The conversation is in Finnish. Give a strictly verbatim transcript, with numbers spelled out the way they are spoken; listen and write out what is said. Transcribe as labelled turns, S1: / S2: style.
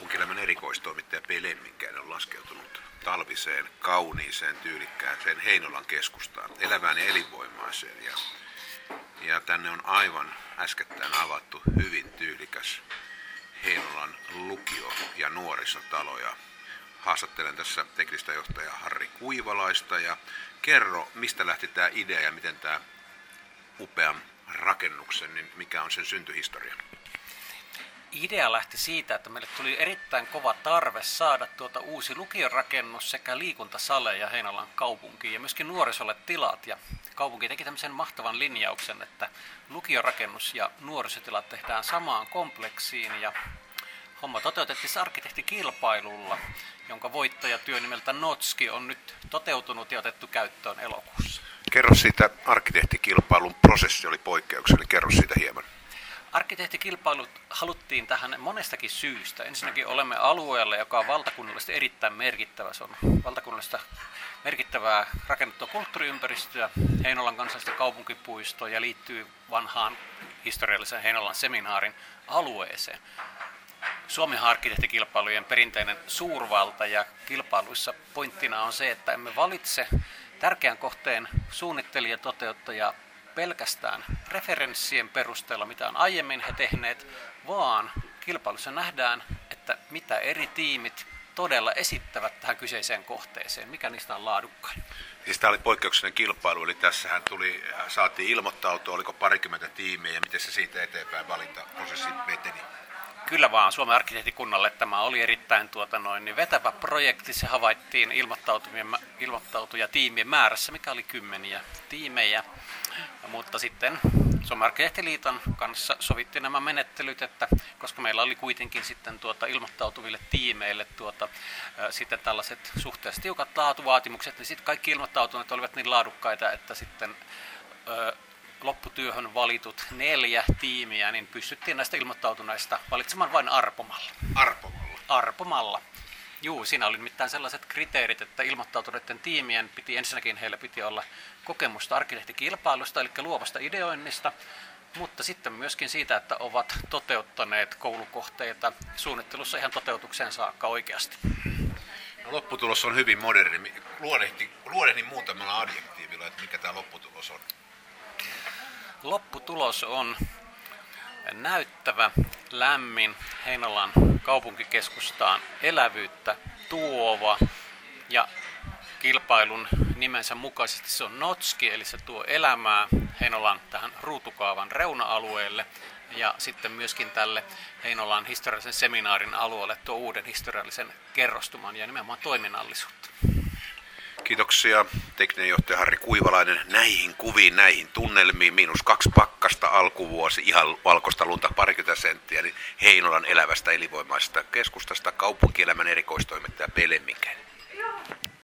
S1: Kaupunkielämän erikoistoimittaja P. Lemminkäinen on laskeutunut talviseen, kauniiseen, tyylikkääseen Heinolan keskustaan, elävään ja elinvoimaiseen. Ja, ja tänne on aivan äskettäin avattu hyvin tyylikäs Heinolan lukio- ja nuorisotalo. Ja haastattelen tässä teknistä johtajaa Harri Kuivalaista ja kerro, mistä lähti tämä idea ja miten tämä upean rakennuksen, niin mikä on sen syntyhistoria?
S2: Idea lähti siitä, että meille tuli erittäin kova tarve saada tuota uusi lukiorakennus sekä liikuntasaleja Heinolan kaupunkiin ja myöskin nuorisolle tilat. Ja kaupunki teki tämmöisen mahtavan linjauksen, että lukiorakennus ja nuorisotilat tehdään samaan kompleksiin ja homma toteutettiin arkkitehtikilpailulla, jonka voittajatyö nimeltä Notski on nyt toteutunut ja otettu käyttöön elokuussa.
S1: Kerro siitä, arkkitehtikilpailun prosessi oli poikkeuksellinen, kerro siitä hieman.
S2: Arkkitehtikilpailut haluttiin tähän monestakin syystä. Ensinnäkin olemme alueella, joka on valtakunnallisesti erittäin merkittävä. Se on valtakunnallista merkittävää rakennettua kulttuuriympäristöä, Heinolan kansallista kaupunkipuistoa ja liittyy vanhaan historialliseen Heinolan seminaarin alueeseen. Suomen arkkitehtikilpailujen perinteinen suurvalta ja kilpailuissa pointtina on se, että emme valitse tärkeän kohteen suunnittelija toteuttaja pelkästään referenssien perusteella, mitä on aiemmin he tehneet, vaan kilpailussa nähdään, että mitä eri tiimit todella esittävät tähän kyseiseen kohteeseen, mikä niistä on laadukkain.
S1: Siis tämä oli poikkeuksellinen kilpailu, eli tässähän tuli, saatiin ilmoittautua, oliko parikymmentä tiimiä ja miten se siitä eteenpäin valintaprosessi veteni?
S2: Kyllä vaan, Suomen arkkitehtikunnalle tämä oli erittäin tuota noin, niin vetävä projekti. Se havaittiin ilmoittautuja tiimien määrässä, mikä oli kymmeniä tiimejä. Mutta sitten Suomen arkkitehtiliiton kanssa sovittiin nämä menettelyt, että koska meillä oli kuitenkin sitten tuota ilmoittautuville tiimeille tuota, ä, sitten tällaiset suhteellisesti tiukat laatuvaatimukset, niin sitten kaikki ilmoittautuneet olivat niin laadukkaita, että sitten ä, lopputyöhön valitut neljä tiimiä, niin pystyttiin näistä ilmoittautuneista valitsemaan vain arpomalla.
S1: Arpomalla?
S2: Arpomalla. Juu, siinä oli nimittäin sellaiset kriteerit, että ilmoittautuneiden tiimien piti, ensinnäkin heillä piti olla kokemusta arkkitehtikilpailusta, eli luovasta ideoinnista, mutta sitten myöskin siitä, että ovat toteuttaneet koulukohteita suunnittelussa ihan toteutukseen saakka oikeasti.
S1: No, lopputulos on hyvin moderni. Luonnehti, luonnehti muutamalla adjektiivilla, että mikä tämä lopputulos on.
S2: Lopputulos on näyttävä, lämmin, Heinolan kaupunkikeskustaan elävyyttä tuova ja kilpailun nimensä mukaisesti se on Notski, eli se tuo elämää Heinolan tähän ruutukaavan reuna-alueelle ja sitten myöskin tälle Heinolan historiallisen seminaarin alueelle tuo uuden historiallisen kerrostuman ja nimenomaan toiminnallisuutta.
S1: Kiitoksia tekninen johtaja Harri Kuivalainen näihin kuviin, näihin tunnelmiin. Miinus kaksi pakkasta alkuvuosi, ihan valkoista lunta parikymmentä senttiä, niin Heinolan elävästä elinvoimaisesta keskustasta kaupunkielämän erikoistoimittaja P. Lemminkäinen.